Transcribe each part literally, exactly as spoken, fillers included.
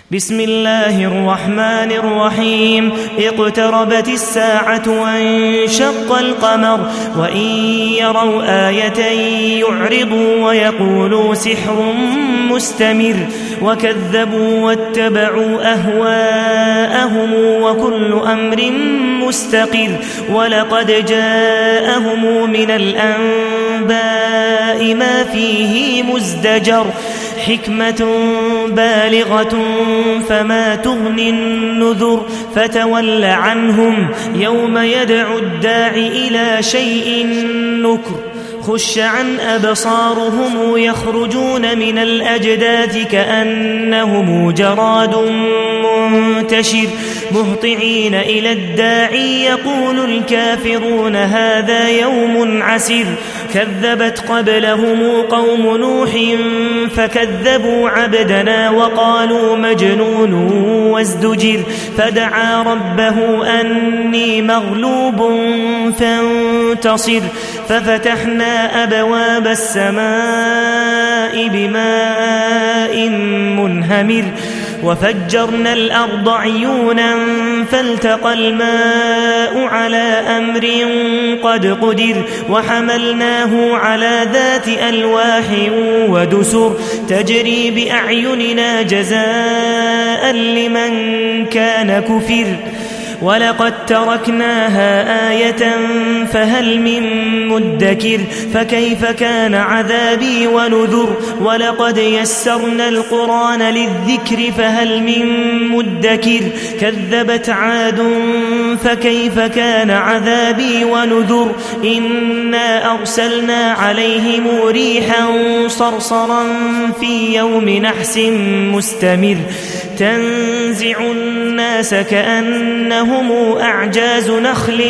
بسم الله الرحمن الرحيم اقتربت الساعة وانشق القمر وإن يروا آية يعرضوا ويقولوا سحر مستمر وكذبوا واتبعوا أهواءهم وكل أمر مستقر ولقد جاءهم من الأنباء ما فيه مزدجر حكمة بالغة فما تغني النذر فتول عنهم يوم يدعو الداعي إلى شيء نكر خش عن أبصارهم يخرجون من الأجداث كأنهم جراد منتشر مهطعين إلى الداعي يقول الكافرون هذا يوم عسر كذبت قبلهم قوم نوح فكذبوا عبدنا وقالوا مجنون وازدجر فدعا ربه أني مغلوب فانتصر ففتحنا أبواب السماء بماء منهمر وفجرنا الأرض عيونا فالتقى الماء على أمر قد قدر وحملناه على ذات ألواح ودسر تجري بأعيننا جزاء لمن كان كفر ولقد تركناها آية فهل من مدكر فكيف كان عذابي ونذر ولقد يسرنا القرآن للذكر فهل من مدكر كذبت عاد فكيف كان عذابي ونذر إنا أرسلنا عليهم ريحا صرصرا في يوم نحس مستمر تنزع الناس كأنهم أعجاز نخل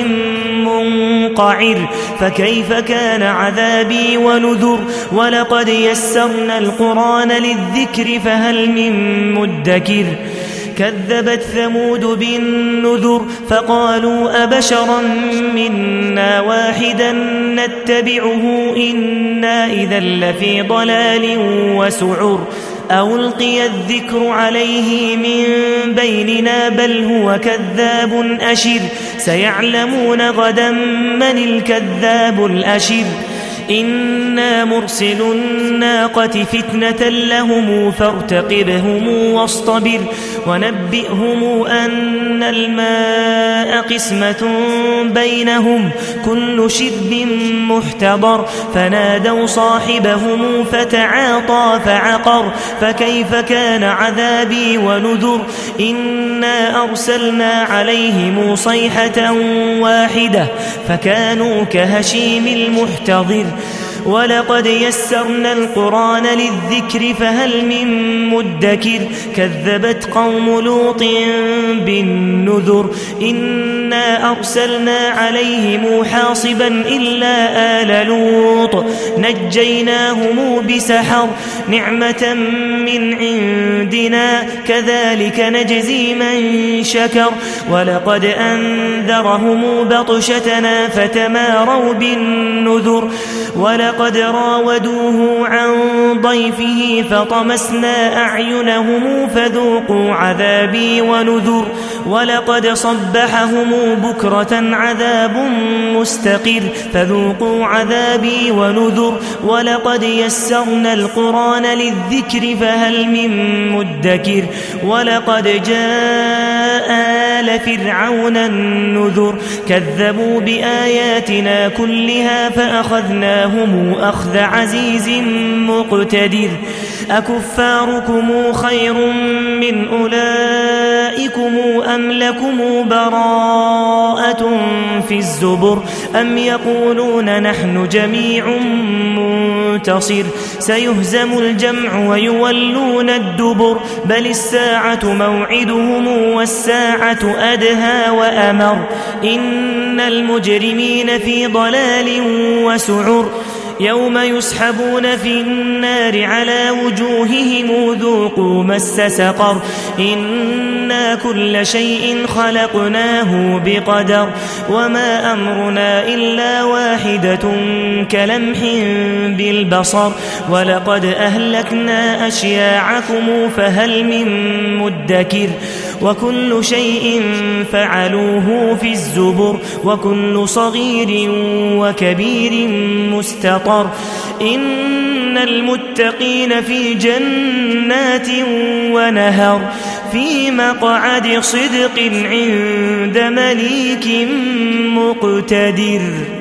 منقعر فكيف كان عذابي ونذر ولقد يسرنا القرآن للذكر فهل من مدكر كذبت ثمود بالنذر فقالوا أبشرا منا واحدا نتبعه إنا إذا لفي ضلال وسعر ألقي الذكر عليه من بيننا بل هو كذاب أشر سيعلمون غدا من الكذاب الأشر إنا مرسل الناقة فتنة لهم فارتقبهم واصطبر ونبئهم أن الماء قسمة بينهم كل شرب محتضر فنادوا صاحبهم فتعاطى فعقر فكيف كان عذابي ونذر إنا أرسلنا عليهم صيحة واحدة فكانوا كهشيم المحتضر ولقد يسرنا القرآن للذكر فهل من مدكر كذبت قوم لوط بالنذر إنا أرسلنا عليهم حاصبا إلا آل لوط نجيناهم بسحر نعمة من عندنا كذلك نجزي من شكر ولقد أنذرهم بطشتنا فتماروا بالنذر ولقد راودوه عن ضيفه فطمسنا أعينهم فذوقوا عذابي ونذر ولقد صبحهم بكرة عذاب مستقر فذوقوا عذابي ونذر ولقد يسرنا القرآن للذكر فهل من مدكر ولقد جاء آل فرعون النذر كذبوا بآياتنا كلها فأخذناهم أخذ عزيز مقتدر أكفاركم خير من أولئكم أم لكم براءة في الزبر أم يقولون نحن جميع منتصر سيهزم الجمع ويولون الدبر بل الساعة موعدهم والساعة أدهى وأمر إن المجرمين في ضلال وسعر يوم يسحبون في النار على وجوههم ذوقوا مس سقر إنا كل شيء خلقناه بقدر وما أمرنا إلا واحدة كلمح بالبصر ولقد أهلكنا أشياعكم فهل من مدكر وكل شيء فعلوه في الزبر وكل صغير وكبير مستطر إن المتقين في جنات ونهر في مقعد صدق عند مليك مقتدر.